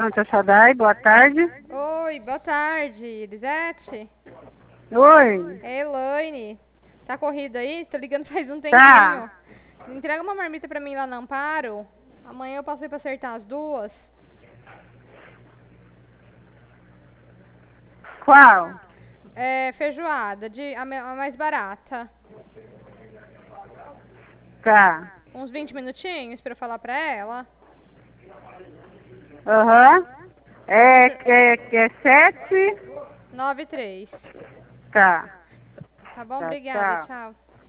Santa Sadai, boa tarde. Oi, boa tarde, Elisete. Oi. É Elaine. Tá corrida aí? Tô ligando faz um tempinho. Tá. Entrega uma marmita pra mim lá no Amparo. Amanhã eu passei pra acertar as duas. Qual? É feijoada, a mais barata. Tá. Uns 20 minutinhos pra eu falar pra ela. Aham. É 7? 93. Tá. Tá bom? Tá, Obrigada, tchau. tchau.